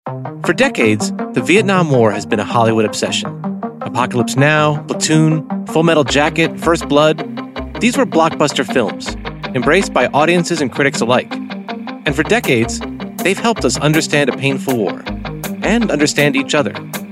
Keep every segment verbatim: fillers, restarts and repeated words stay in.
For decades, the Vietnam War has been a Hollywood obsession. Apocalypse Now, Platoon, Full Metal Jacket, First Blood. These were blockbuster films, embraced by audiences and critics alike. And for decades, they've helped us understand a painful war and understand each other.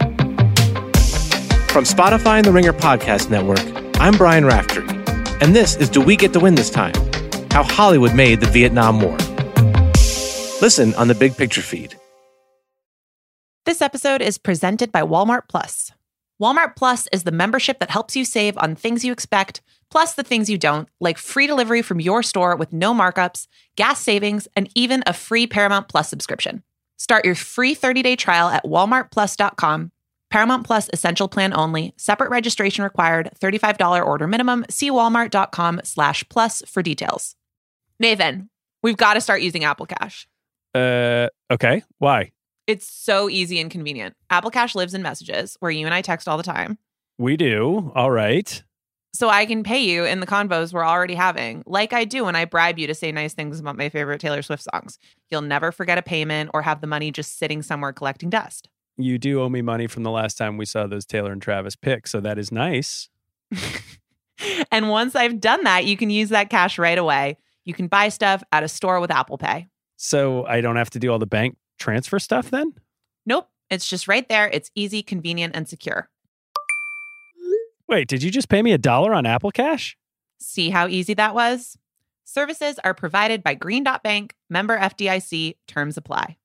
From Spotify and the Ringer Podcast Network, I'm Brian Raftery, and this is Do We Get to Win This Time? How Hollywood Made the Vietnam War. Listen on the Big Picture feed. This episode is presented by Walmart Plus. Walmart Plus is the membership that helps you save on things you expect, plus the things you don't, like free delivery from your store with no markups, gas savings, and even a free Paramount Plus subscription. Start your free thirty-day trial at walmart plus dot com. Paramount Plus Essential Plan only. Separate registration required. thirty-five dollars order minimum. See walmart.com slash plus for details. Nathan, we've got to start using Apple Cash. Uh, okay. Why? It's so easy and convenient. Apple Cash lives in Messages, where you and I text all the time. We do. All right. So I can pay you in the convos we're already having, like I do when I bribe you to say nice things about my favorite Taylor Swift songs. You'll never forget a payment or have the money just sitting somewhere collecting dust. You do owe me money from the last time we saw those Taylor and Travis pics, so that is nice. And once I've done that, you can use that cash right away. You can buy stuff at a store with Apple Pay. So I don't have to do all the bank transfer stuff then? Nope. It's just right there. It's easy, convenient, and secure. Wait, did you just pay me a dollar on Apple Cash? See how easy that was? Services are provided by Green Dot Bank, member F D I C. Terms apply.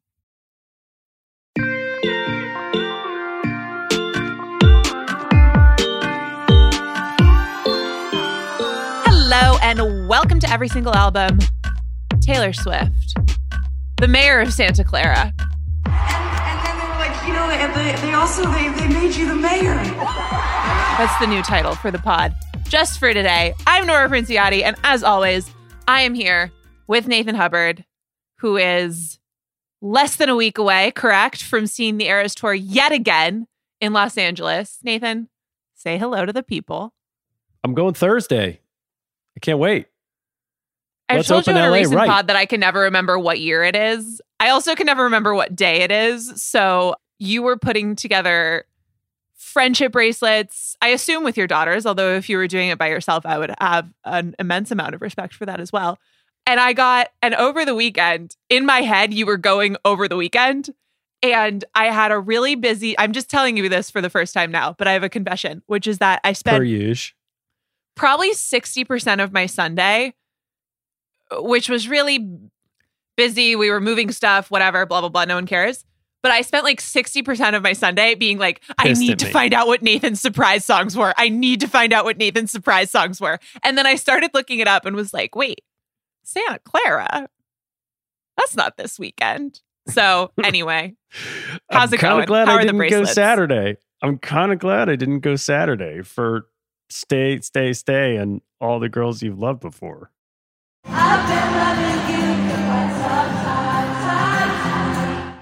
Hello, and welcome to Every Single Album. Taylor Swift, the mayor of Santa Clara. And, and then they were like, you know, they, they also, they, they made you the mayor. That's the new title for the pod. Just for today, I'm Nora Princiotti, and as always, I am here with Nathan Hubbard, who is less than a week away, correct, from seeing the Eras Tour yet again in Los Angeles. Nathan, say hello to the people. I'm going Thursday. I can't wait. I Let's told you in open a L A recent right. pod that I can never remember what year it is. I also can never remember what day it is. So you were putting together friendship bracelets, I assume with your daughters, although if you were doing it by yourself, I would have an immense amount of respect for that as well. And I got, and over the weekend, in my head, you were going over the weekend. And I had a really busy, I'm just telling you this for the first time now, but I have a confession, which is that I spent Per usual. probably sixty percent of my Sunday, which was really busy. We were moving stuff, whatever, blah, blah, blah. No one cares. But I spent like sixty percent of my Sunday being like, I Pissed need at to me. find out what Nathan's surprise songs were. I need to find out what Nathan's surprise songs were. And then I started looking it up and was like, wait, Santa Clara? That's not this weekend. So anyway, how's I'm it going? kind of glad How I are the didn't go bracelets? Saturday. I'm kind of glad I didn't go Saturday for Stay, Stay, Stay and all the girls you've loved before. I've been loving you for quite some time, time, time.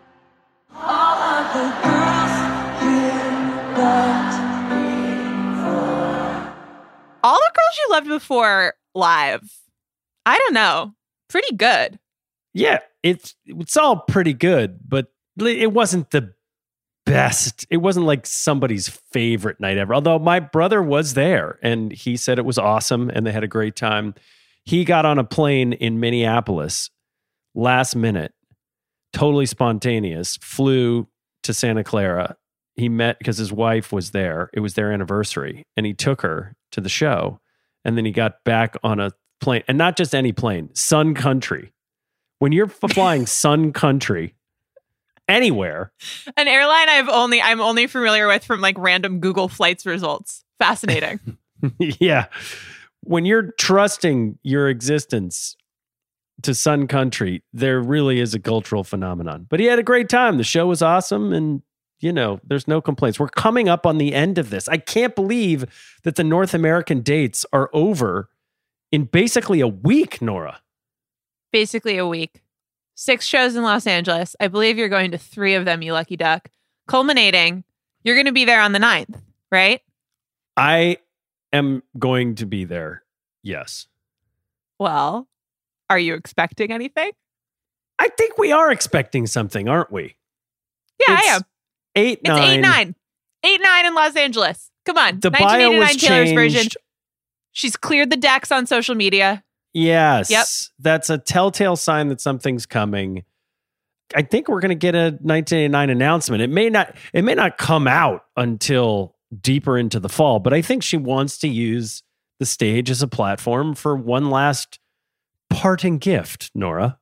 All of the girls you loved before. All the girls you loved before live. I don't know. Pretty good. Yeah, it's it's all pretty good, but it wasn't the best. It wasn't like somebody's favorite night ever. Although my brother was there and he said it was awesome and they had a great time. He got on a plane in Minneapolis last minute, totally spontaneous, flew to Santa Clara. He met because his wife was there. It was their anniversary and he took her to the show. And then he got back on a plane, and not just any plane, Sun Country. When you're f- flying Sun Country anywhere, An airline I've only I'm only familiar with from like random Google Flights results. Fascinating. yeah, when you're trusting your existence to Sun Country, there really is a cultural phenomenon. But he had a great time. The show was awesome, and you know, there's no complaints. We're coming up on the end of this. I can't believe that the North American dates are over in basically a week, Nora. Basically a week. Six shows in Los Angeles. I believe you're going to three of them, you lucky duck. Culminating, you're going to be there on the ninth, right? I am going to be there. Yes. Well, are you expecting anything? I think we are expecting something, aren't we? Yeah, It's I am. Eight It's nine. eight nine. Eight nine in Los Angeles. Come on. The bio nineteen eighty-nine was Taylor's changed. version. She's cleared the decks on social media. Yes. Yep. That's a telltale sign that something's coming. I think we're going to get a nineteen eighty-nine announcement. It may not it may not come out until deeper into the fall, but I think she wants to use the stage as a platform for one last parting gift, Nora.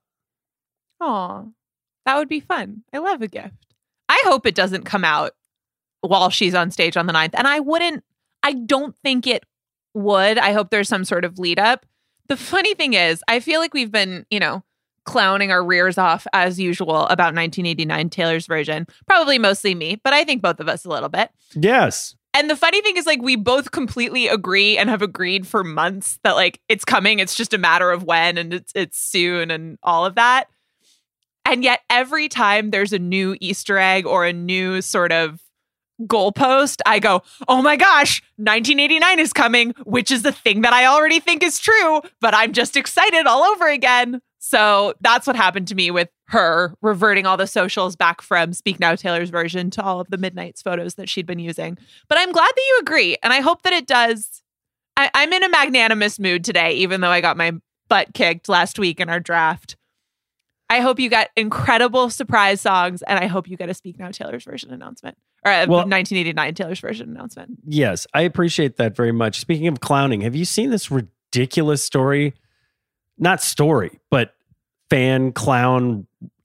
Oh, that would be fun. I love a gift. I hope it doesn't come out while she's on stage on the ninth. And I wouldn't, I don't think it would. I hope there's some sort of lead up. The funny thing is, I feel like we've been, you know, clowning our rears off as usual about nineteen eighty-nine Taylor's version. Probably mostly me, but I think both of us a little bit. Yes. And the funny thing is, like, we both completely agree and have agreed for months that, like, it's coming. It's just a matter of when, and it's it's soon and all of that. And yet every time there's a new Easter egg or a new sort of goalpost, I go, oh my gosh, nineteen eighty-nine is coming, which is the thing that I already think is true, but I'm just excited all over again. So that's what happened to me with her reverting all the socials back from Speak Now Taylor's version to all of the Midnights photos that she'd been using. But I'm glad that you agree. And I hope that it does. I, I'm in a magnanimous mood today, even though I got my butt kicked last week in our draft. I hope you got incredible surprise songs, and I hope you get a Speak Now Taylor's version announcement. Or a Well, nineteen eighty-nine Taylor's version announcement. Yes, I appreciate that very much. Speaking of clowning, have you seen this ridiculous story? Not story, but fan clown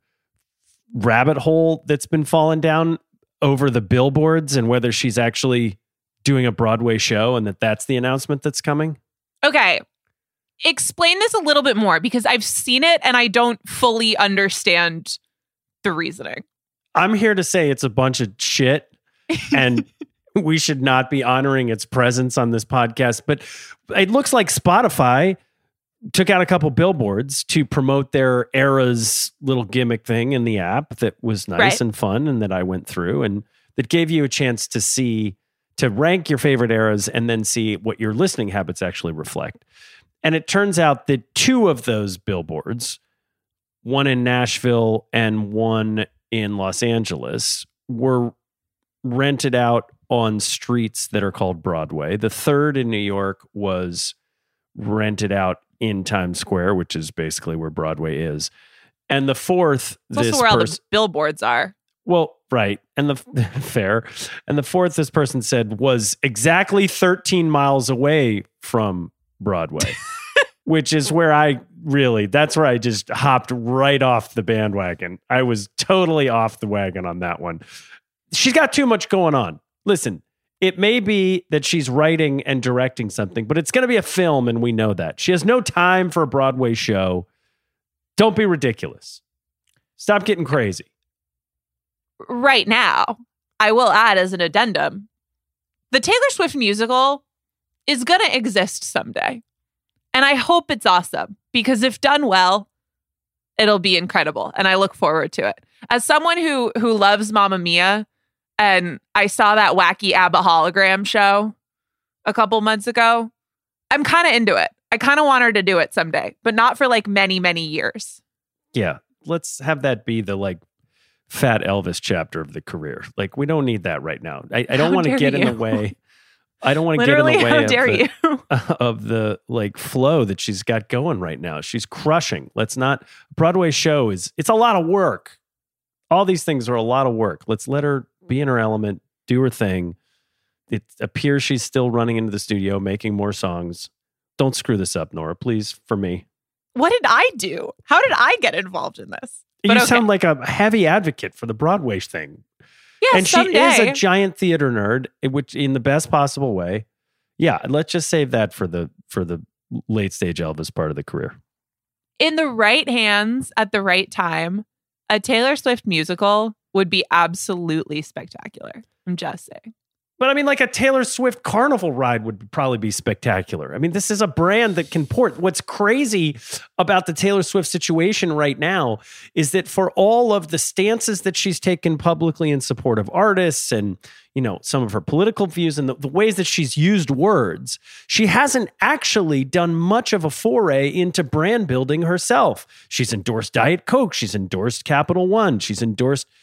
rabbit hole that's been falling down over the billboards and whether she's actually doing a Broadway show and that that's the announcement that's coming? Okay. Explain this a little bit more, because I've seen it and I don't fully understand the reasoning. I'm here to say it's a bunch of shit and we should not be honoring its presence on this podcast. But it looks like Spotify took out a couple billboards to promote their Eras little gimmick thing in the app that was nice Right. and fun and that I went through and that gave you a chance to see, to rank your favorite eras and then see what your listening habits actually reflect. And it turns out that two of those billboards, one in Nashville and one in Los Angeles, were rented out on streets that are called Broadway. The third in New York was rented out in Times Square, which is basically where Broadway is. And the fourth, It's this also where all the person, billboards are. well, right. And the fair. And the fourth, this person said, was exactly thirteen miles away from Broadway, which is where I really, that's where I just hopped right off the bandwagon. I was totally off the wagon on that one. She's got too much going on. Listen, it may be that she's writing and directing something, but it's going to be a film, and we know that. She has no time for a Broadway show. Don't be ridiculous. Stop getting crazy. Right now, I will add as an addendum, the Taylor Swift musical is going to exist someday. And I hope it's awesome, because if done well, it'll be incredible. And I look forward to it. As someone who who loves Mamma Mia, and I saw that wacky ABBA hologram show a couple months ago, I'm kind of into it. I kind of want her to do it someday, but not for like many, many years. Yeah, let's have that be the like Fat Elvis chapter of the career. Like, we don't need that right now. I, I don't How want to dare get in you. the way. I don't want to get in Literally, the way how of dare the, you? of the like flow that she's got going right now. She's crushing. Let's not, Broadway show is, it's a lot of work. All these things are a lot of work. Let's let her be in her element, do her thing. It appears she's still running into the studio, making more songs. Don't screw this up, Nora, please, for me. What did I do? How did I get involved in this? But You okay. sound like a heavy advocate for the Broadway thing. Yeah, And someday. she is a giant theater nerd, in which in the best possible way. Yeah, let's just save that for the for the late stage Elvis part of the career. In the right hands at the right time, a Taylor Swift musical would be absolutely spectacular. I'm just saying. But I mean, like a Taylor Swift carnival ride would probably be spectacular. I mean, this is a brand that can port. What's crazy about the Taylor Swift situation right now is that for all of the stances that she's taken publicly in support of artists and, you know, some of her political views and the, the ways that she's used words, she hasn't actually done much of a foray into brand building herself. She's endorsed Diet Coke. She's endorsed Capital One. She's endorsed,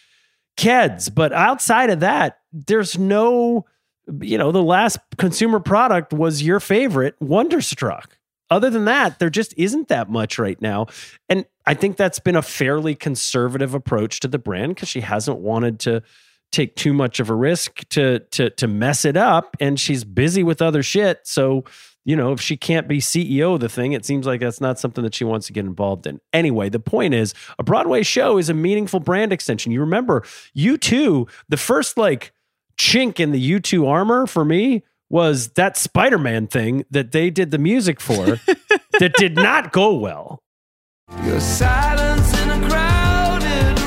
Keds. But outside of that, there's no, you know, the last consumer product was your favorite, Wonderstruck. Other than that, there just isn't that much right now. And I think that's been a fairly conservative approach to the brand because she hasn't wanted to take too much of a risk to to to mess it up. And she's busy with other shit. So, you know, if she can't be C E O of the thing, it seems like that's not something that she wants to get involved in. Anyway, the point is a Broadway show is a meaningful brand extension. You remember U two, the first like chink in the U two armor for me was that Spider-Man thing that they did the music for that did not go well. Your silence in a crowded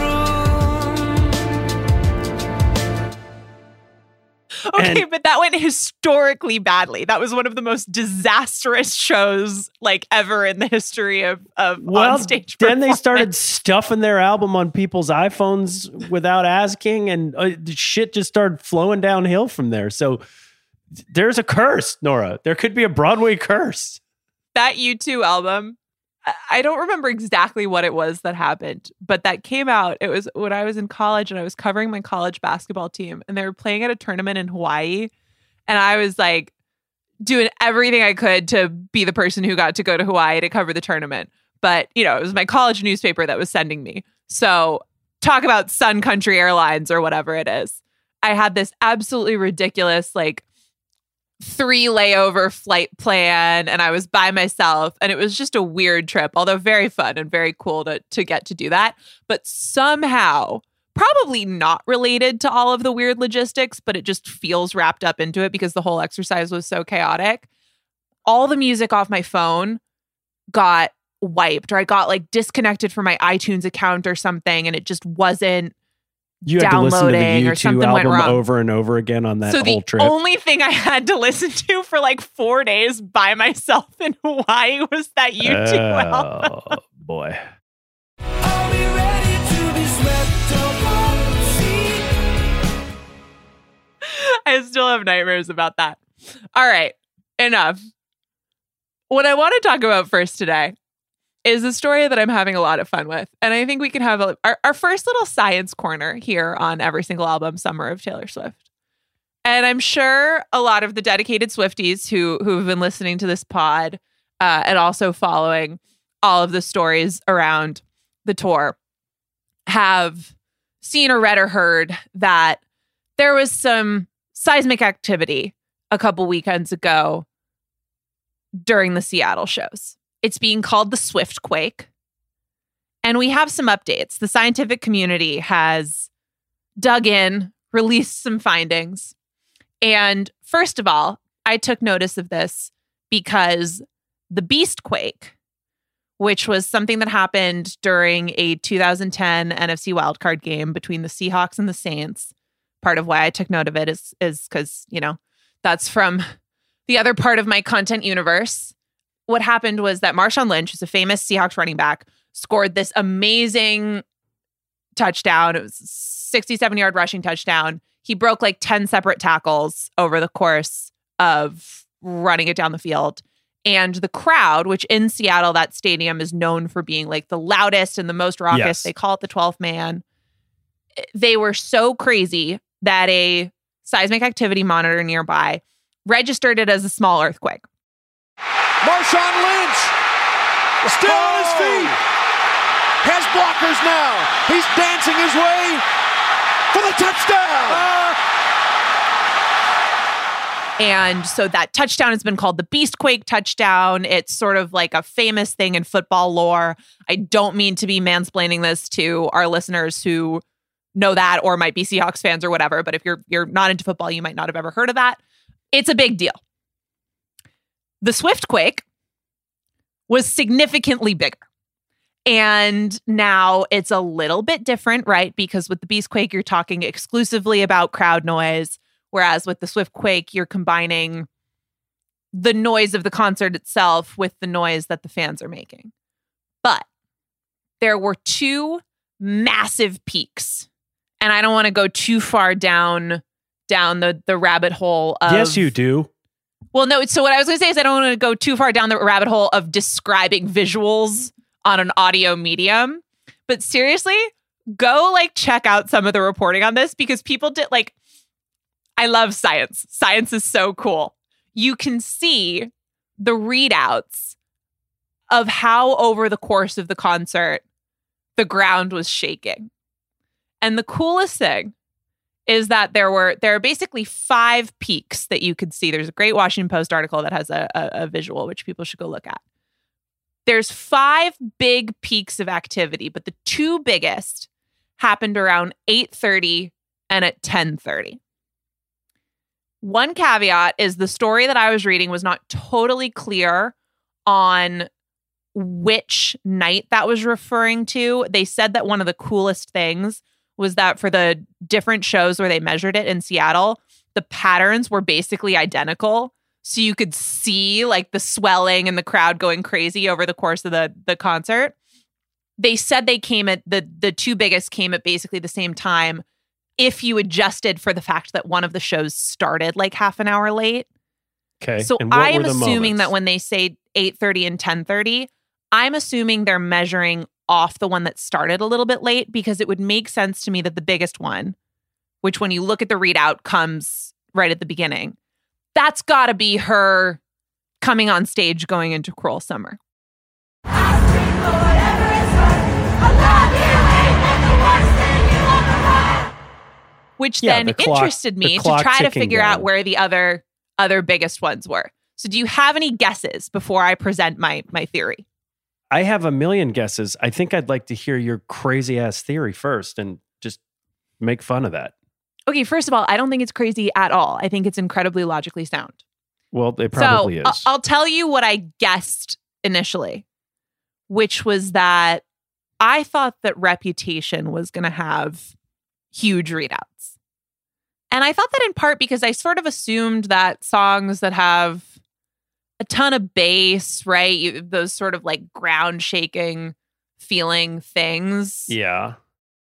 room. Okay, And- but that went historically badly. That was one of the most disastrous shows like ever in the history of, of Well, onstage then they started performance. stuffing their album on people's iPhones without asking, and uh, the shit just started flowing downhill from there. So there's a curse, Nora. There could be a Broadway curse. That U two album. I- I don't remember exactly what it was that happened, but that came out. It was when I was in college and I was covering my college basketball team, and they were playing at a tournament in Hawaii. And I was like doing everything I could to be the person who got to go to Hawaii to cover the tournament. But, you know, it was my college newspaper that was sending me. So talk about Sun Country Airlines or whatever it is. I had this absolutely ridiculous, like, three layover flight plan, and I was by myself, and it was just a weird trip, although very fun and very cool to to get to do that. But somehow, probably not related to all of the weird logistics, but it just feels wrapped up into it because the whole exercise was so chaotic. All the music off my phone got wiped, or I got like disconnected from my iTunes account or something, and it just wasn't You had to listen to the downloading or U two something went album wrong. over and over again on that so whole the trip. only thing I had to listen to for like four days by myself in Hawaii was that U two album. Oh, boy. Are we ready to be swept off the sea? I still have nightmares about that. All right, enough. What I want to talk about first today is a story that I'm having a lot of fun with. And I think we can have a, our, our first little science corner here on Every Single Album, Summer of Taylor Swift. And I'm sure a lot of the dedicated Swifties who, who have been listening to this pod uh, and also following all of the stories around the tour have seen or read or heard that there was some seismic activity a couple weekends ago during the Seattle shows. It's being called the Swiftquake. And we have some updates. The scientific community has dug in, released some findings. And first of all, I took notice of this because the Beastquake, which was something that happened during a two thousand ten N F C wildcard game between the Seahawks and the Saints. Part of why I took note of it is is because, you know, that's from the other part of my content universe. What happened was that Marshawn Lynch, who's a famous Seahawks running back, scored this amazing touchdown. It was a sixty-seven-yard rushing touchdown. He broke like ten separate tackles over the course of running it down the field. And the crowd, which in Seattle, that stadium is known for being like the loudest and the most raucous. Yes. They call it the twelfth man. They were so crazy that a seismic activity monitor nearby registered it as a small earthquake. Marshawn Lynch still on his feet. Has blockers now. He's dancing his way for the touchdown. And so that touchdown has been called the Beastquake touchdown. It's sort of like a famous thing in football lore. I don't mean to be mansplaining this to our listeners who know that or might be Seahawks fans or whatever, but if you're you're not into football, you might not have ever heard of that. It's a big deal. The Swiftquake was significantly bigger. And now it's a little bit different, right? Because with the Beastquake, you're talking exclusively about crowd noise. Whereas with the Swiftquake, you're combining the noise of the concert itself with the noise that the fans are making. But there were two massive peaks. And I don't want to go too far down, down the, the rabbit hole of... Yes, you do. Well, no, so what I was going to say is I don't want to go too far down the rabbit hole of describing visuals on an audio medium. But seriously, go like check out some of the reporting on this because people did like, I love science. Science is so cool. You can see the readouts of how over the course of the concert, the ground was shaking. And the coolest thing is that there were, there are basically five peaks that you could see. There's a great Washington Post article that has a, a, a visual, which people should go look at. There's five big peaks of activity, but the two biggest happened around eight thirty and at ten thirty. One caveat is the story that I was reading was not totally clear on which night that was referring to. They said that one of the coolest things was that for the different shows where they measured it in Seattle, the patterns were basically identical. So you could see like the swelling and the crowd going crazy over the course of the, the concert. They said they came at the, the two biggest came at basically the same time if you adjusted for the fact that one of the shows started like half an hour late. Okay. So And what I am were the assuming moments? that when they say eight thirty and ten thirty, I'm assuming they're measuring off the one that started a little bit late because it would make sense to me that the biggest one, which when you look at the readout comes right at the beginning, that's got to be her coming on stage going into Cruel Summer. Which Yeah, then the clock- interested me the to clock try to ticking figure down. out where the other other biggest ones were. So do you have any guesses before I present my my theory? I have a million guesses. I think I'd like to hear your crazy ass theory first and just make fun of that. Okay, first of all, I don't think it's crazy at all. I think it's incredibly logically sound. Well, it probably so, is. I- I'll tell you what I guessed initially, which was that I thought that Reputation was going to have huge readouts. And I thought that in part because I sort of assumed that songs that have a ton of bass, right? You, those sort of like ground shaking feeling things. yeah.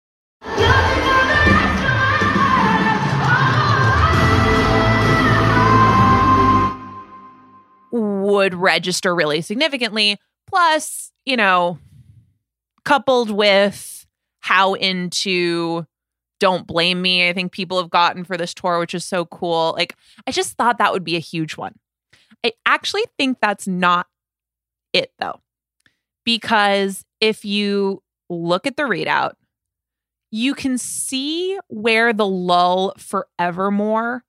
Would register really significantly. Plus, you know, coupled with how into Don't Blame Me, I think people have gotten for this tour, which is so cool. Like, I just thought that would be a huge one. I actually think that's not it, though. Because if you look at the readout, you can see where the lull for Evermore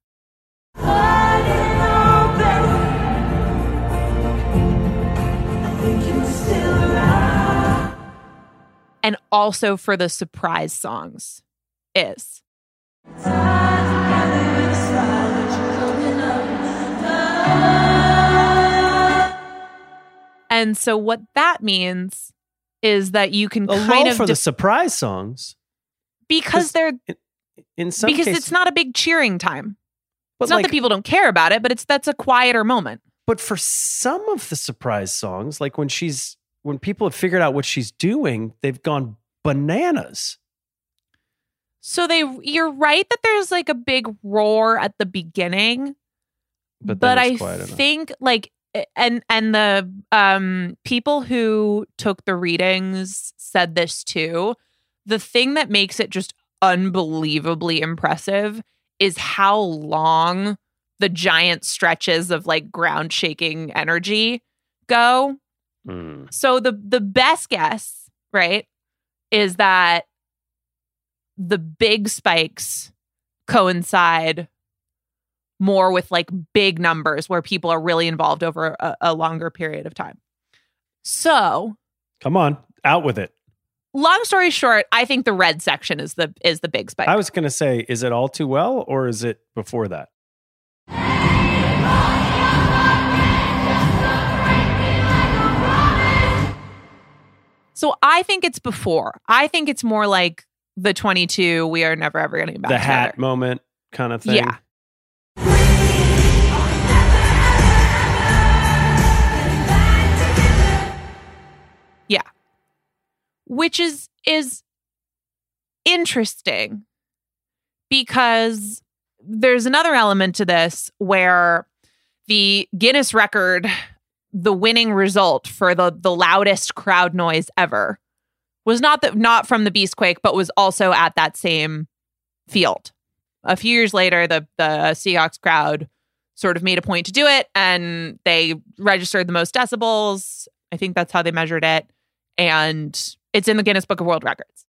and also for the surprise songs is. And so what that means is that you can A kind lull of for de- the surprise songs. because they're In some because cases, it's not a big cheering time. but It's not like, that people don't care about it, but it's that's a quieter moment. But for some of the surprise songs, like when she's when people have figured out what she's doing, they've gone bananas. So they you're right that there's like a big roar at the beginning, But, but, then I it's quiet enough. think like and and the um people who took the readings said this too. The thing that makes it just unbelievably impressive is how long the giant stretches of like ground shaking energy go. Mm. So the the best guess, right, is that the big spikes coincide more with like big numbers where people are really involved over a, a longer period of time. So, Come on, out with it. long story short, I think the red section is the is the big spike. I was going to say, is it All Too Well or is it before that? So I think it's before. I think it's more like the twenty-two, we are never ever getting back The together. hat moment kind of thing. Yeah. Yeah. Which is is interesting because there's another element to this where the Guinness record, the winning result for the, the loudest crowd noise ever was not the, not from the Beastquake, but was also at that same field. A few years later, the the Seahawks crowd sort of made a point to do it, and they registered the most decibels. I think that's how they measured it, and it's in the Guinness Book of World Records.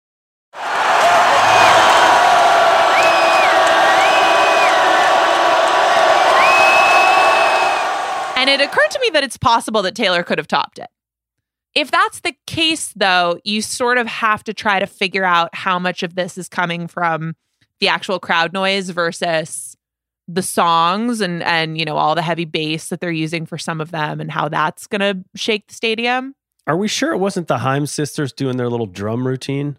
And it occurred to me that it's possible that Taylor could have topped it. If that's the case, though, you sort of have to try to figure out how much of this is coming from the actual crowd noise versus the songs and, and you know, all the heavy bass that they're using for some of them and how that's going to shake the stadium. Are we sure it wasn't the Haim sisters doing their little drum routine?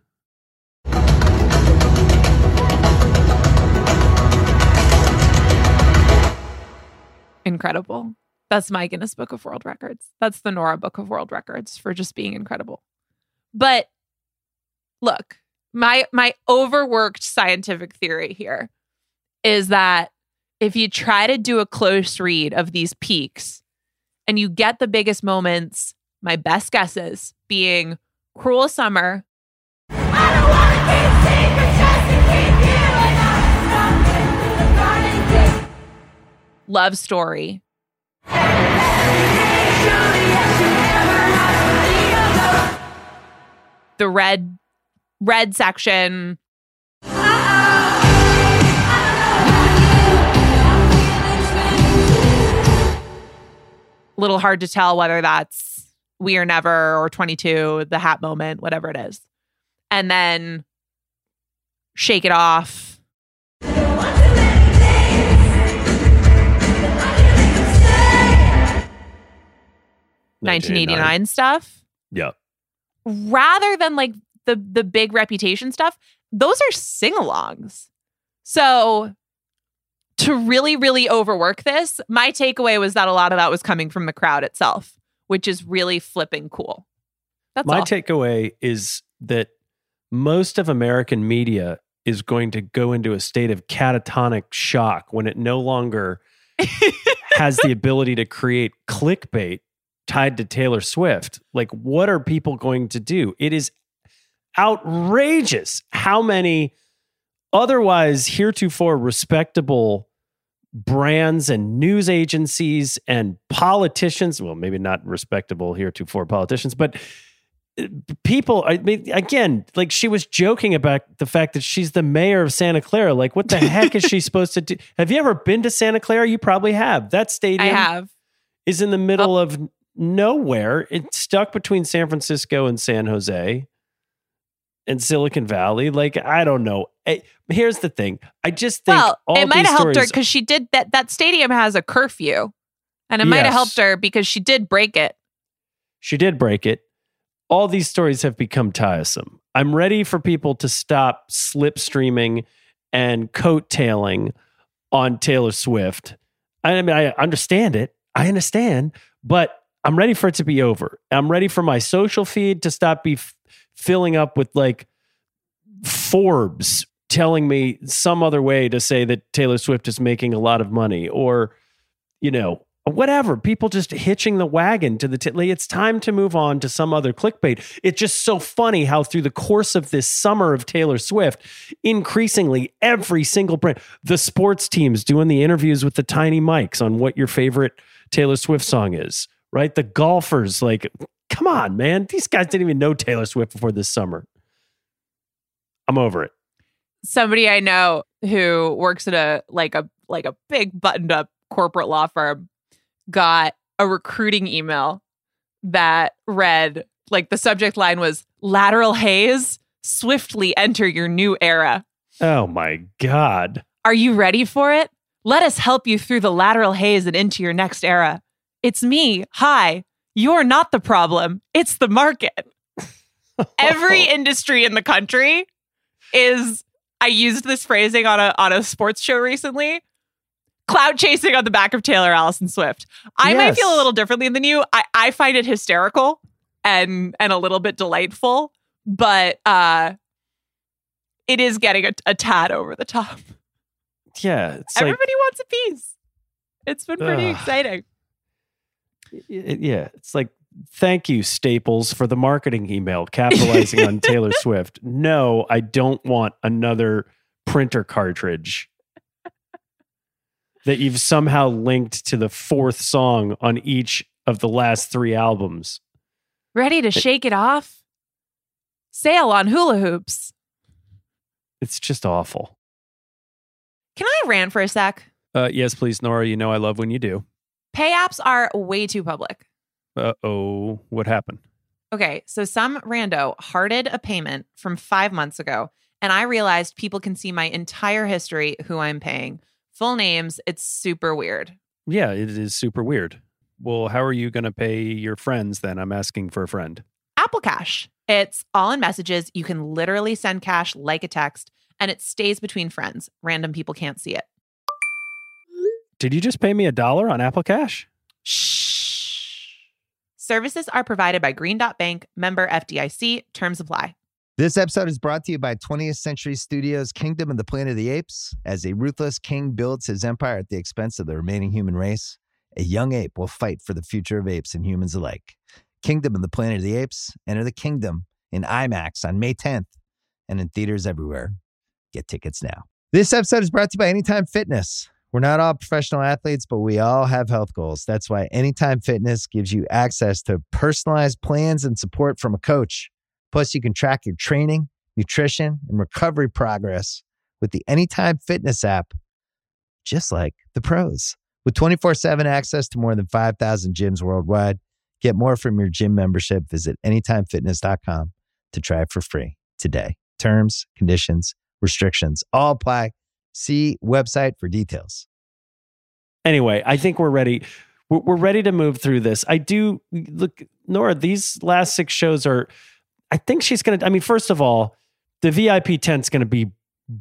Incredible. That's my Guinness Book of World Records. That's the Nora Book of World Records for just being incredible. But look, my my overworked scientific theory here is that if you try to do a close read of these peaks and you get the biggest moments, my best guesses being Cruel Summer, Love Story, the red red section, little hard to tell whether that's We Are Never or twenty-two, the Hat Moment, whatever it is. And then Shake It Off. nineteen eighty-nine stuff. Yeah. Rather than like the the big Reputation stuff, those are sing-alongs. So to really, really overwork this, my takeaway was that a lot of that was coming from the crowd itself, which is really flipping cool. That's My all. takeaway is that most of American media is going to go into a state of catatonic shock when it no longer has the ability to create clickbait tied to Taylor Swift. Like, what are people going to do? It is outrageous how many otherwise heretofore respectable brands and news agencies and politicians, well, maybe not respectable heretofore politicians, but people, I mean, again, like she was joking about the fact that she's the mayor of Santa Clara. Like, what the heck is she supposed to do? Have you ever been to Santa Clara? You probably have. That stadium I have. is in the middle Oh. of nowhere. It's stuck between San Francisco and San Jose and Silicon Valley. Like, I don't know. I, here's the thing. I just think Well, all it might these have helped her stories- because she did that. That stadium has a curfew, and it might have Yes. helped her because she did break it. She did break it. All these stories have become tiresome. I'm ready for people to stop slipstreaming and coattailing on Taylor Swift. I mean, I understand it. I understand, but I'm ready for it to be over. I'm ready for my social feed to stop be f- filling up with like Forbes telling me some other way to say that Taylor Swift is making a lot of money, or, you know, whatever. People just hitching the wagon to the t- like, it's time to move on to some other clickbait. It's just so funny how through the course of this summer of Taylor Swift, increasingly every single brand, the sports teams doing the interviews with the tiny mics on what your favorite Taylor Swift song is, right? The golfers, like, come on, man. These guys didn't even know Taylor Swift before this summer. I'm over it. Somebody I know who works at a like a like a big buttoned up corporate law firm got a recruiting email that read, like, the subject line was "Lateral Haze, swiftly enter your new era. Oh my God. Are you ready for it? Let us help you through the lateral haze and into your next era. It's me. Hi. You're not the problem. It's the market." Every industry in the country is, I used this phrasing on a on a sports show recently, cloud chasing on the back of Taylor Allison Swift. I might Yes. feel a little differently than you. I, I find it hysterical and and a little bit delightful, but uh, it is getting a, a tad over the top. Yeah. It's like, Everybody wants a piece. It's been pretty Ugh. exciting. it- yeah, it's like thank you, Staples, for the marketing email capitalizing on Taylor Swift. No, I don't want another printer cartridge that you've somehow linked to the fourth song on each of the last three albums. Ready to shake it off? Sale on hula hoops. It's just awful. Can I rant for a sec? Uh, yes, please, Nora. You know I love when you do. Pay apps are way too public. Uh-oh. What happened? Okay, so some rando hearted a payment from five months ago, and I realized people can see my entire history, who I'm paying, full names. It's super weird. Yeah, it is super weird. Well, how are you going to pay your friends then? I'm asking for a friend. Apple Cash. It's all in messages. You can literally send cash like a text, and it stays between friends. Random people can't see it. Did you just pay me a dollar on Apple Cash? Shh. Services are provided by Green Dot Bank, member F D I C. Terms apply. This episode is brought to you by twentieth Century Studios' Kingdom of the Planet of the Apes. As a ruthless king builds his empire at the expense of the remaining human race, a young ape will fight for the future of apes and humans alike. Kingdom of the Planet of the Apes. Enter the kingdom in IMAX on May tenth and in theaters everywhere. Get tickets now. This episode is brought to you by Anytime Fitness. We're not all professional athletes, but we all have health goals. That's why Anytime Fitness gives you access to personalized plans and support from a coach. Plus, you can track your training, nutrition, and recovery progress with the Anytime Fitness app, just like the pros. With twenty-four seven access to more than five thousand gyms worldwide, get more from your gym membership. Visit anytime fitness dot com to try it for free today. Terms, conditions, restrictions all apply. See website for details. Anyway, I think we're ready. We're, we're ready to move through this. I do look, Nora, these last six shows are, I think she's going to, I mean, first of all, the V I P tent's going to be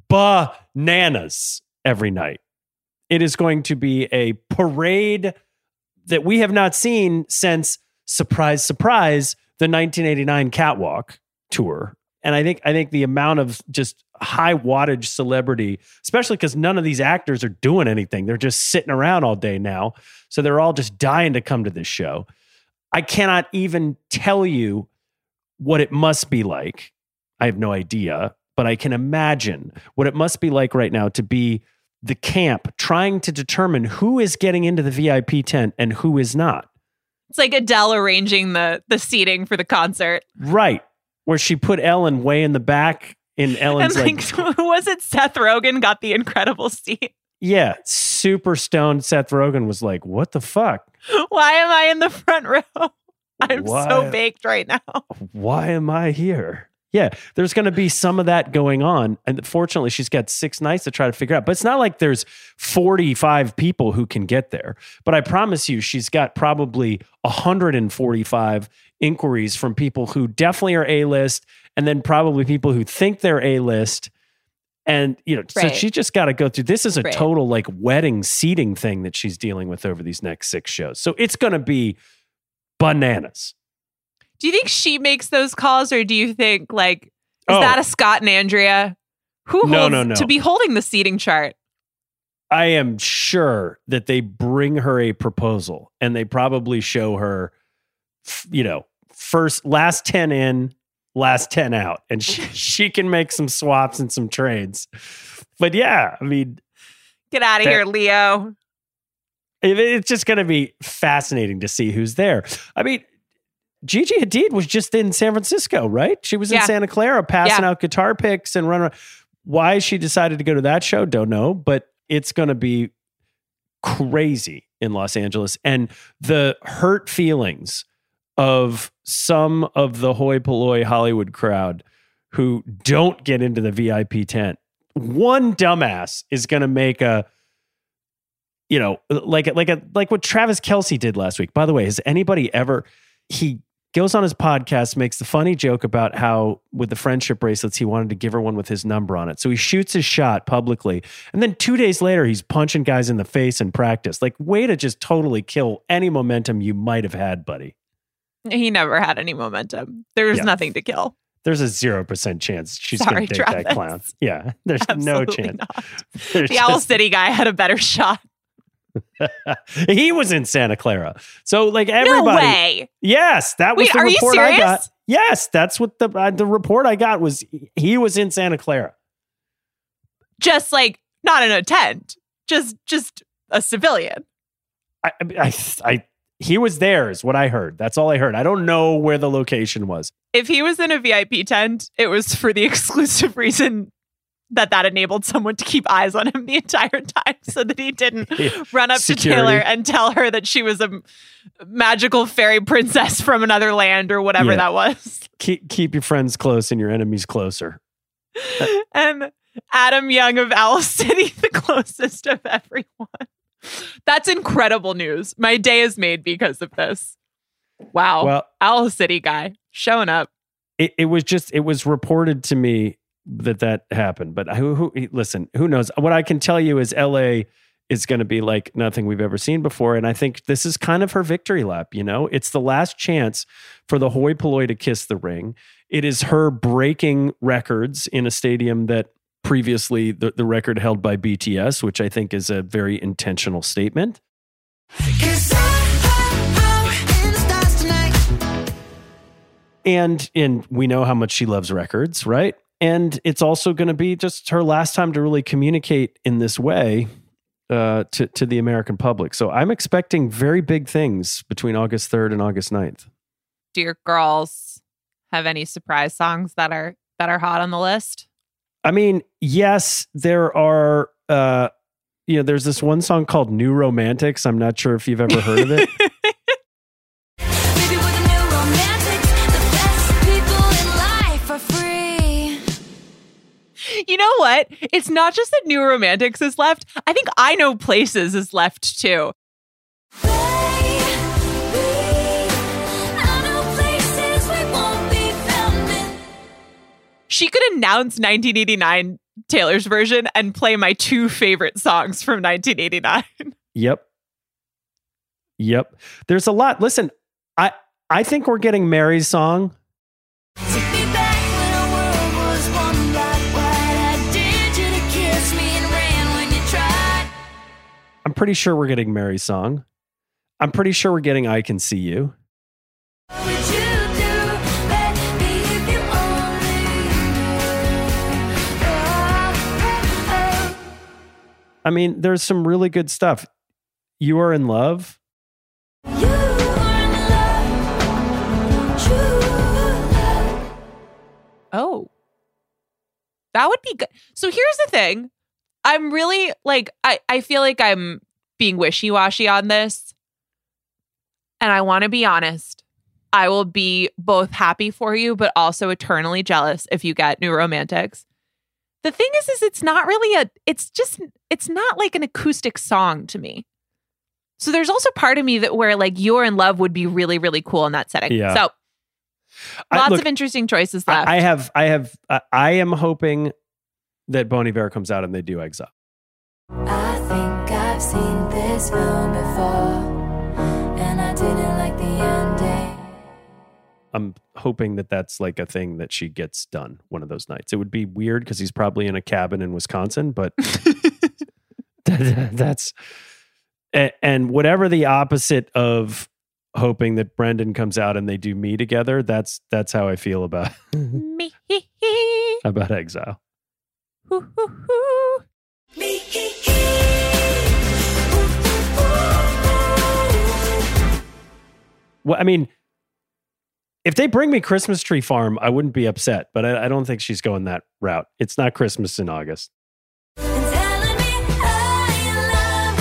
bananas every night. It is going to be a parade that we have not seen since, surprise, surprise, the nineteen eighty-nine Catwalk tour. And I think I think the amount of just high wattage celebrity, especially because none of these actors are doing anything. They're just sitting around all day now. So they're all just dying to come to this show. I cannot even tell you what it must be like. I have no idea, but I can imagine what it must be like right now to be the camp trying to determine who is getting into the V I P tent and who is not. It's like Adele arranging the the seating for the concert. Right. Where she put Ellen way in the back in Ellen's and like, like who was it? Seth Rogen got the incredible seat. Yeah, super stoned Seth Rogen was like, what the fuck? Why am I in the front row? I'm Why? so baked right now. Why am I here? Yeah, there's going to be some of that going on. And fortunately, she's got six nights to try to figure out. But it's not like there's forty-five people who can get there. But I promise you, she's got probably one hundred forty-five inquiries from people who definitely are A-list, and then probably people who think they're A-list. And, you know, right. so she just got to go through. This is a right. total like wedding seating thing that she's dealing with over these next six shows. So it's going to be bananas. Do you think she makes those calls, or do you think like, is Oh. that a Scott and Andrea? Who No, holds no, no. to be holding the seating chart? I am sure that they bring her a proposal and they probably show her, f- you know, first, last ten in, last ten out. And she, she can make some swaps and some trades. But yeah, I mean, Get out of that- here, Leo. it, it's just going to be fascinating to see who's there. I mean, Gigi Hadid was just in San Francisco, right? She was in Yeah. Santa Clara passing Yeah. out guitar picks and running around. Why she decided to go to that show, don't know, but it's going to be crazy in Los Angeles. And the hurt feelings of some of the hoi polloi Hollywood crowd who don't get into the V I P tent. One dumbass is going to make a, you know, like, like a, like what Travis Kelce did last week. By the way, has anybody ever, he goes on his podcast, makes the funny joke about how with the friendship bracelets, he wanted to give her one with his number on it. So he shoots his shot publicly. And then two days later, he's punching guys in the face in practice. Like, way to just totally kill any momentum you might have had, buddy. He never had any momentum. There's Yeah. nothing to kill. There's a zero percent chance she's Sorry, going to date that Travis. clown. Yeah, there's Absolutely no chance. not. There's The Owl just- City guy had a better shot. He was in Santa Clara. So like everybody. No way. Yes, that was Wait, the are you report I got. serious? Yes, that's what the uh, the report I got was he was in Santa Clara. Just like not in a tent, just just a civilian. I, I, I, he was there is what I heard. That's all I heard. I don't know where the location was. If he was in a V I P tent, it was for the exclusive reason that that enabled someone to keep eyes on him the entire time so that he didn't run up Security. to Taylor and tell her that she was a m- magical fairy princess from another land or whatever Yeah. that was. Keep keep your friends close and your enemies closer. And Adam Young of Owl City, the closest of everyone. That's incredible news. My day is made because of this. Wow. Well, Owl City guy showing up. it, it was just it was reported to me that that happened. But who, who listen, who knows? What I can tell you is L A is going to be like nothing we've ever seen before. And I think this is kind of her victory lap. You know, it's the last chance for the hoi polloi to kiss the ring. It is her breaking records in a stadium that previously the, the record held by B T S, which I think is a very intentional statement. And and we know how much she loves records, right? And it's also going to be just her last time to really communicate in this way uh, to, to the American public. So I'm expecting very big things between August third and August ninth. Do your girls have any surprise songs that are that are hot on the list? I mean, yes, there are, uh, you know, there's this one song called New Romantics. I'm not sure if you've ever heard of it. Baby, we're the new romantics. The best people in life are free. You know what? It's not just that New Romantics is left. I think I Know Places is left too. Baby, I know places we won't be found in. She could announce nineteen eighty-nine Taylor's version and play my two favorite songs from nineteen eighty-nine. Yep. Yep. There's a lot. Listen, I, I think we're getting Mary's song. Take me back when our world was one black white. I dared you to kiss me and ran when you tried. I'm pretty sure we're getting Mary's song. I'm pretty sure we're getting I Can See You. What would you do, baby, if you only knew? Oh, oh, I mean, there's some really good stuff. You Are in Love. oh. You are in love, true love. Oh, that would be good. So here's the thing. I'm really like, I, I feel like I'm being wishy-washy on this. And I want to be honest. I will be both happy for you, but also eternally jealous if you get New Romantics. The thing is, is it's not really a, it's just, it's not like an acoustic song to me. So there's also part of me that where like You're in Love would be really, really cool in that setting. Yeah. So I- lots look, of interesting choices left. I, I have, I have, uh, I am hoping that Bon Iver comes out and they do Exile. I think I've seen this film before, and I didn't like the ending. I'm hoping that that's like a thing that she gets done one of those nights. It would be weird because he's probably in a cabin in Wisconsin, but that, that's, and, and whatever the opposite of hoping that Brendan comes out and they do Me together, that's, that's how I feel about, Me. about Exile. Hoo, hoo, hoo. Me, he, he. Ooh, ooh, ooh. Well, I mean, if they bring me Christmas Tree Farm, I wouldn't be upset, but I, I don't think she's going that route. It's not Christmas in August. And telling me I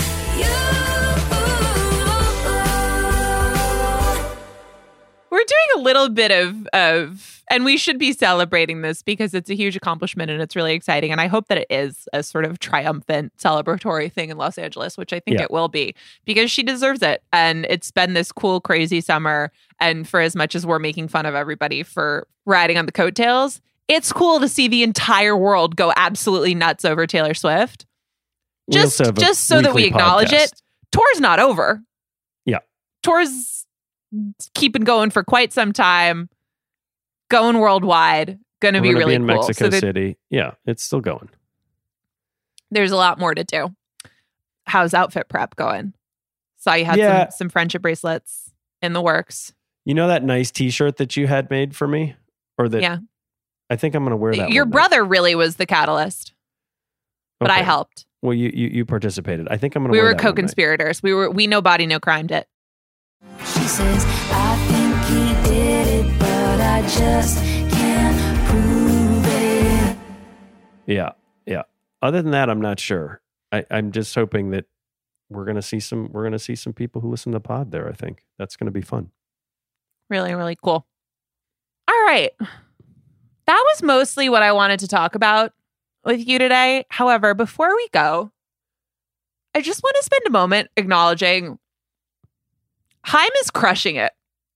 love you. We're doing a little bit of of and we should be celebrating this because it's a huge accomplishment and it's really exciting. And I hope that it is a sort of triumphant celebratory thing in Los Angeles, which I think Yeah. it will be because she deserves it. And it's been this cool, crazy summer. And for as much as we're making fun of everybody for riding on the coattails, it's cool to see the entire world go absolutely nuts over Taylor Swift. We Just, also have a just so that we weekly acknowledge podcast. it. Tour's not over. Yeah. Tour's keeping going for quite some time. Going worldwide. Going to We're be gonna really in cool. Mexico So that City. Yeah, it's still going. there's a lot more to do. How's outfit prep going? Saw you had Yeah. some, some friendship bracelets in the works. You know that nice T-shirt that you had made for me, or that? Yeah. I think I'm going to wear that. Your one brother really was the catalyst, night. but I Okay. helped. Well, you you, you participated. I think I'm going to. We wear were that one night. co-conspirators. We were we know body, no crimed it. She says, I think he did it, but I just can't prove it. Yeah, yeah. Other than that, I'm not sure. I, I'm just hoping that we're gonna see some. We're gonna see some people who listen to the pod there. I think that's gonna be fun. Really, really cool. All right. That was mostly what I wanted to talk about with you today. However, before we go, I just want to spend a moment acknowledging Haim is crushing it.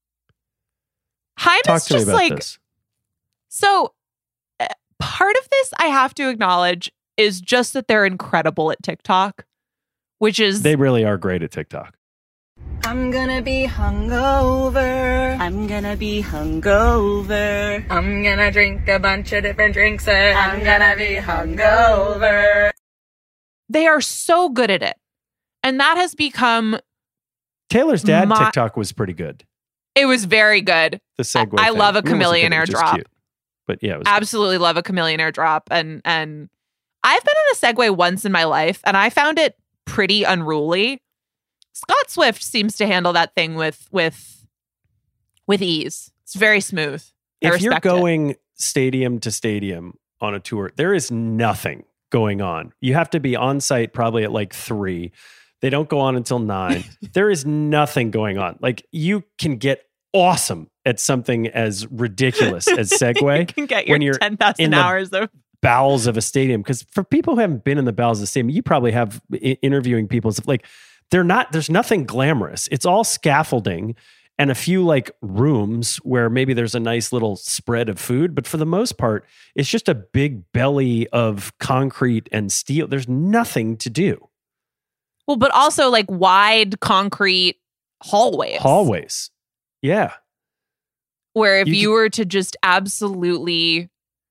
Haim Talk is to me just about like, this. so uh, part of this I have to acknowledge is just that they're incredible at TikTok, which is They really are great at TikTok. I'm gonna be hungover. I'm gonna be hungover. I'm gonna drink a bunch of different drinks and I'm gonna be hungover. they are so good at it. And that has become, Taylor's dad My- TikTok was pretty good. it was very good. The segue. I thing. love a It wasn't good, chameleon it was air just drop. cute. But yeah, it was Absolutely love a chameleon air drop. And and I've been on a Segway once in my life and I found it pretty unruly. Scott Swift seems to handle that thing with with with ease. It's very smooth. I If you're respect it. going stadium to stadium on a tour, there is nothing going on. You have to be on site probably at like three. They don't go on until nine. There is nothing going on. Like you can get awesome at something as ridiculous as Segway you can get your when you're ten in thousand the- hours of bowels of a stadium. Because for people who haven't been in the bowels of the stadium, you probably have I- interviewing people. It's like they're not. There's nothing glamorous. It's all scaffolding and a few like rooms where maybe there's a nice little spread of food. But for the most part, it's just a big belly of concrete and steel. There's nothing to do. well, but also like wide concrete hallways. Hallways. Yeah. Where if You you, could- were to just absolutely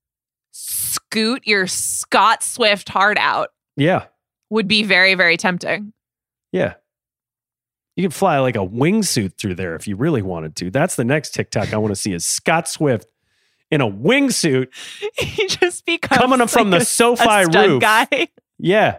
scoot your Scott Swift heart out, Yeah. would be very, very tempting. Yeah. You could fly like a wingsuit through there if you really wanted to. That's the next TikTok I want to see is Scott Swift in a wingsuit. He just becomes Coming up from like the a- SoFi a stunt roof. guy. Yeah.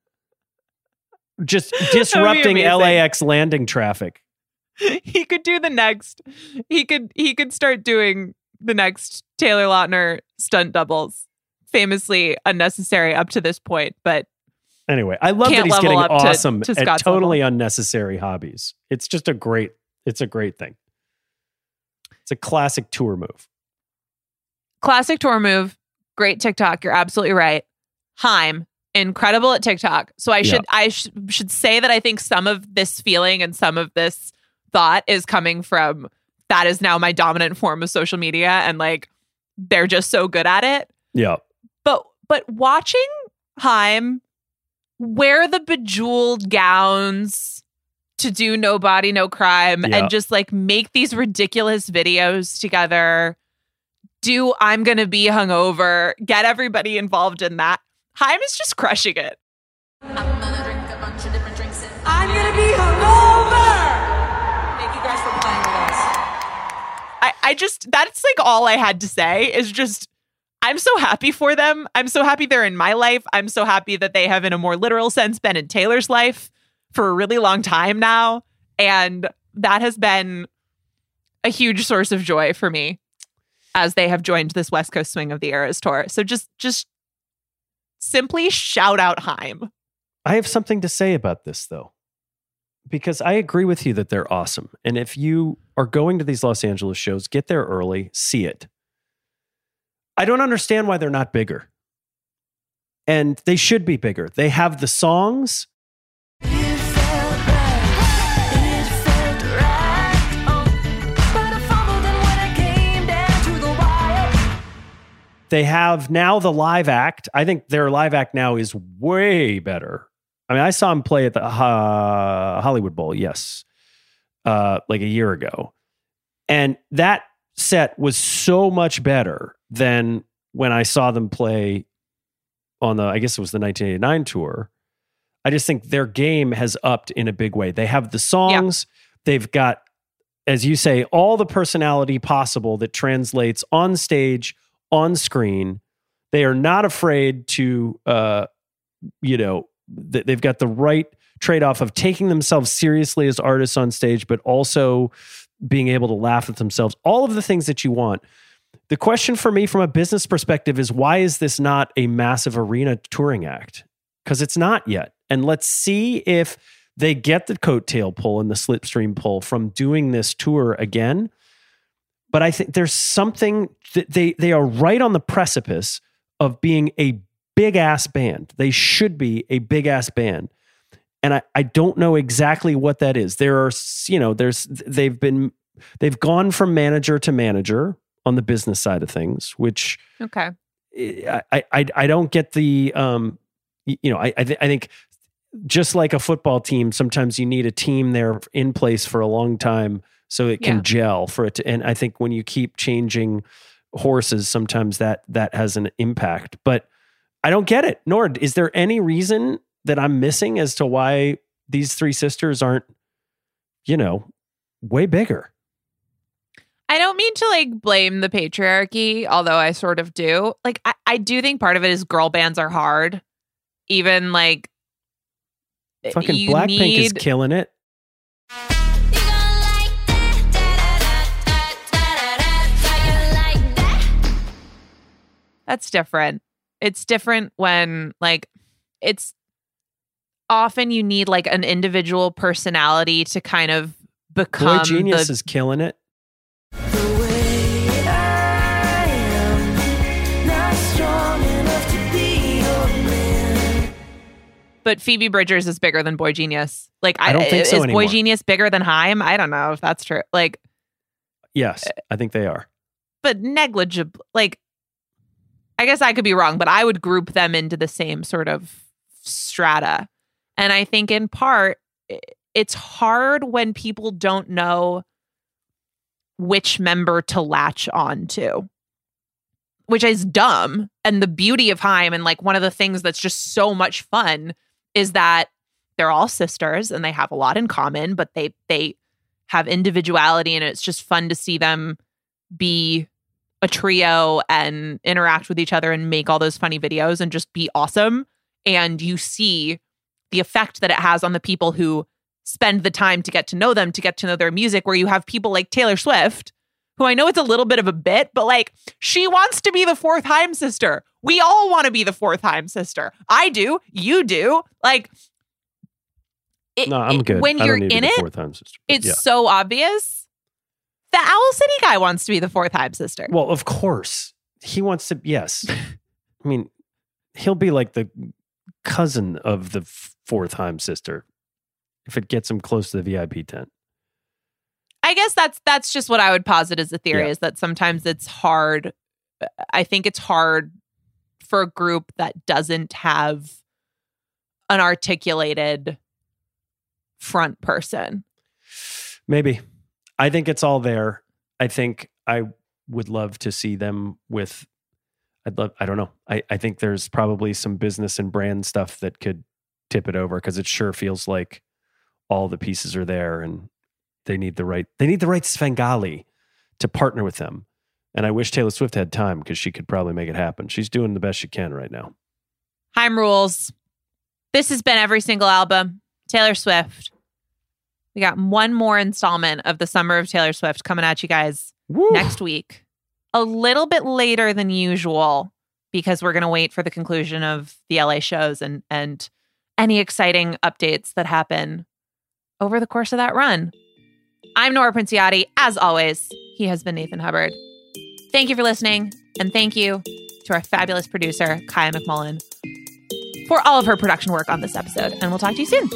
Just disrupting amazing. L A X landing traffic. He could do the next. He could he could start doing the next Taylor Lautner stunt doubles. Famously unnecessary up to this point, but Anyway, I love Can't that he's level getting up to- awesome to at Scott's totally unnecessary hobbies. It's just a great, it's a great thing. It's a classic tour move. classic tour move. Great TikTok. You're absolutely right. Haim, incredible at TikTok. So I should I sh- should say that I think some of this feeling and some of this thought is coming from that is now my dominant form of social media, and like they're just so good at it. Yeah. But but watching Haim wear the bejeweled gowns to do No Body, No Crime Yeah. and just like make these ridiculous videos together, do I'm Gonna Be Hungover, get everybody involved in that. Haim is just crushing it. I'm gonna drink a bunch of different drinks and I'm gonna be hungover. Thank you guys for playing with us. I, I just, that's like all I had to say is just, I'm so happy for them. I'm so happy they're in my life. I'm so happy that they have, in a more literal sense, been in Taylor's life for a really long time now. And that has been a huge source of joy for me as they have joined this West Coast Swing of the Eras tour. So just, just simply shout out Haim. I have something to say about this, though, because I agree with you that they're awesome. And if you are going to these Los Angeles shows, get there early, see it. I don't understand why they're not bigger. And they should be bigger. They have the songs. It felt right, it felt right, oh, but I fumbled and when I came down to the wire. They have now the live act. I think their live act now is way better. I mean, I saw them play at the uh, Hollywood Bowl, yes, uh, like a year ago. And that set was so much better than when I saw them play on the, I guess it was the nineteen eighty-nine tour. I just think their game has upped in a big way. They have the songs. They've got, as you say, all the personality possible that translates on stage, on screen. They are not afraid to, uh, you know, th- they've got the right trade-off of taking themselves seriously as artists on stage, but also being able to laugh at themselves. All of the things that you want. The question for me from a business perspective is, why is this not a massive arena touring act? Because it's not yet. And let's see if they get the coattail pull and the slipstream pull from doing this tour again. But I think there's something that they, they are right on the precipice of being a big ass band. They should be a big ass band. And I, I don't know exactly what that is. There are, you know, there's, they've been, they've gone from manager to manager on the business side of things, which Okay. I, I, I don't get the, um, you know, I, I, th- I think just like a football team, sometimes you need a team there in place for a long time so it can Yeah. gel for it to, and I think when you keep changing horses, sometimes that, that has an impact, but I don't get it. Nor is there any reason that I'm missing as to why these three sisters aren't, you know, way bigger. I don't mean to like blame the patriarchy, although I sort of do. Like, I, I do think part of it is girl bands are hard. Even like, Fucking you Blackpink need, is killing it. That's different. It's different when like it's often you need like an individual personality to kind of become Boy Genius the, is killing it. The way I am, not strong enough to be your man. but Phoebe Bridgers is bigger than Boy Genius. Like I don't think so is anymore. Boy Genius bigger than Haim? I don't know if that's true. Like, Yes, I think they are. but negligible. Like, I guess I could be wrong, but I would group them into the same sort of strata. And I think in part, i- it's hard when people don't know which member to latch on to, which is dumb. And the beauty of Haim, and like one of the things that's just so much fun, is that they're all sisters and they have a lot in common, but they they have individuality, and it's just fun to see them be a trio and interact with each other and make all those funny videos and just be awesome. And you see the effect that it has on the people who spend the time to get to know them, to get to know their music, where you have people like Taylor Swift, who I know it's a little bit of a bit, but like she wants to be the fourth Haim sister. We all want to be the fourth Haim sister. I do. You do. Like, it, No, I'm it- good. when I you're don't need to in be the it, fourth time sister. but it's yeah. so obvious. The Owl City guy wants to be the fourth Haim sister. Well, of course. He wants to, yes. I mean, he'll be like the cousin of the f- fourth Haim sister if it gets him close to the V I P tent. I guess that's that's just what I would posit as a theory, Yeah. is that sometimes it's hard. I think it's hard for a group that doesn't have an articulated front person. Maybe. I think it's all there. I think I would love to see them with, I'd love, I don't know. I, I think there's probably some business and brand stuff that could tip it over, because it sure feels like all the pieces are there and they need the right, they need the right Svengali to partner with them. And I wish Taylor Swift had time, because she could probably make it happen. She's doing the best she can right now. Haim rules. This has been Every Single Album. Taylor Swift. We got one more installment of the Summer of Taylor Swift coming at you guys Woo. next week. A little bit later than usual, because we're going to wait for the conclusion of the L A shows and and any exciting updates that happen over the course of that run. I'm Nora Princiotti. As always, he has been Nathan Hubbard. Thank you for listening, and thank you to our fabulous producer, Kaya McMullen, for all of her production work on this episode. And we'll talk to you soon.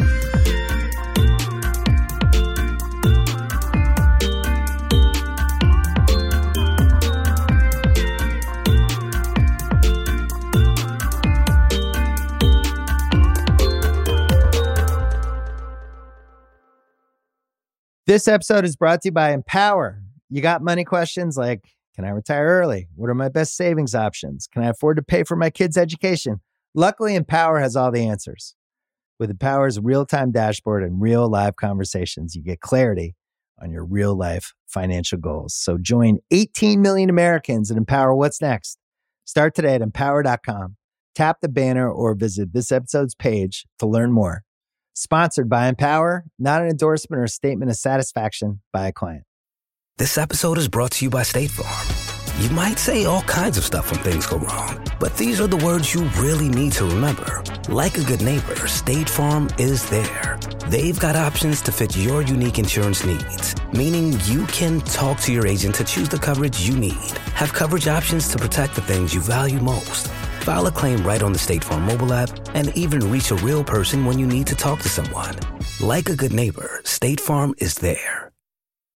This episode is brought to you by Empower. You got money questions like, can I retire early? What are my best savings options? Can I afford to pay for my kids' education? Luckily, Empower has all the answers. With Empower's real-time dashboard and real live conversations, you get clarity on your real life financial goals. So join eighteen million Americans and Empower what's next. Start today at empower dot com. Tap the banner or visit this episode's page to learn more. Sponsored by Empower, not an endorsement or statement of satisfaction by a client. This episode is brought to you by State Farm. You might say all kinds of stuff when things go wrong, but these are the words you really need to remember. Like a good neighbor, State Farm is there. They've got options to fit your unique insurance needs, meaning you can talk to your agent to choose the coverage you need, have coverage options to protect the things you value most, file a claim right on the State Farm mobile app, and even reach a real person when you need to talk to someone. Like a good neighbor, State Farm is there.